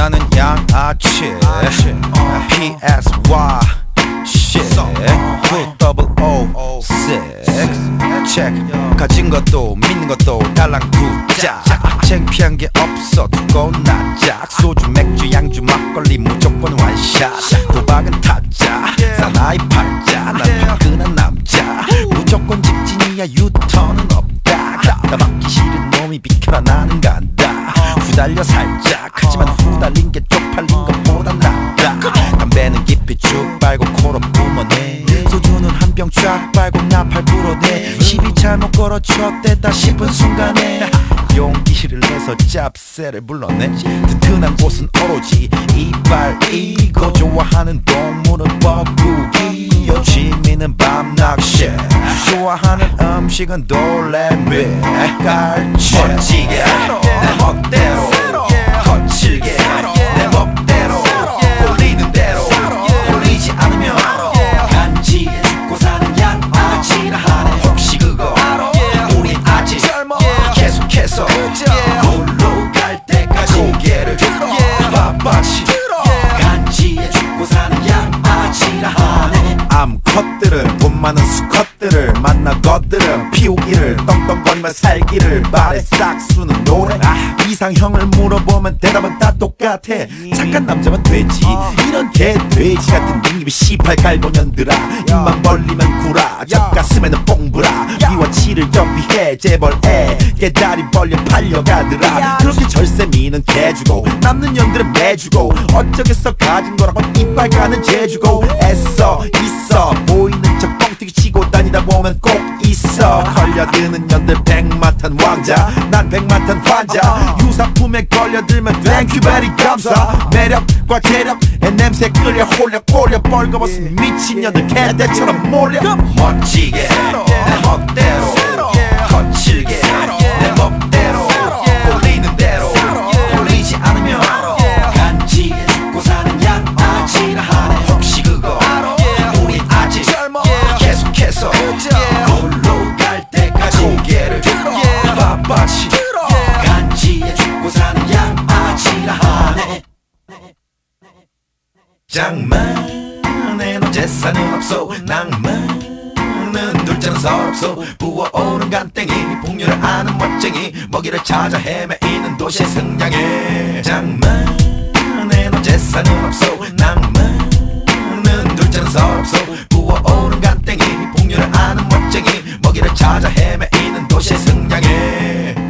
나는 양아치 PSY shit 20006 check 가진 것도 믿는 것도 달랑 두자 창피한 게 없어 두고 낯짝 소주 맥주 양주 막걸리 무조건 원샷 도박은 타짜 사나이 팔자 난 화끈한 남자 무조건 직진이야 유턴은 없다 나 맞기 싫은 놈이 비켜라 나는 간다 후달려 살짝 하지만 후달린 게 쪽팔린 것보단 낫다 담배는 깊이 쭉 빨고 코로 뿜어내 소주는 한 병 쫙 빨고 나팔 불어내 시비 잘못 걸어쳤댔다 싶은 순간에 용기를 내서 짭새를 불러내 튼튼한 곳은 오로지 이빨이고 좋아하는 동물은 뻐꾸기 취미는 밤낚시 좋아하는 음식은 도레미 깔치 멋지게 내 멋대로 거칠게 내 멋대로 올리는 대로 올리지 않으면 간지에 죽고 사는 양아치라 하네 혹시 그거 우리 아직 계속해서 골로 갈 때까지 고개를 바빠치 간지에 죽고 사는 양아치라 하네 암컷들은 돈 많은 수컷들을 만나 것들은 피우기를 떵떵거리며 살기를 바래 싹수는 노래 이상형을 물어보면 대답은 다 똑같아 착한 남자면 되지 이런 개돼지 같은 닉님이 씨팔 갈고년들아 입만 벌리면 구라 젖가슴에는 뽕부라 위와 치를 겸비해 재벌에 개다리 벌려 팔려가더라 그렇게 절세미는 개주고 남는 년들은 매주고 어쩌겠어 가진 거라고 이빨 가는 재주고 애써 있어 보이는 척 뻥튀기 치고 다니다 보면 꼭 있어 걸려드는 년들 백마탄 왕자 난 백마탄 환자 유사품에 걸려들면 땡큐 베리 감사 매력과 재력에 냄새 끌려 홀려 꼴려 벌거벗은 미친년들 개대처럼 몰려 멋지게 내 멋대로 거칠게 내 멋대로 올리는 대로 올리지 않으면 간지에 죽고 사는 양아치라 하네 혹시 그거 우리 아직 계속해서 골로 갈 때까지 고개를 바빠치 간지에 죽고 사는 양아치라 하네 장만에는 재산은 없어 낭만은 둘째는 서럽소 부어오른 간땡이 풍류를 아는 멋쟁이 먹이를 찾아 헤매이는 도시의 승냥이 장만에는 재산은 없어 낭만은 둘째는 서럽소 부어오른 간땡이 풍류를 아는 멋쟁이 먹이를 찾아 헤매이는 도시의 승냥이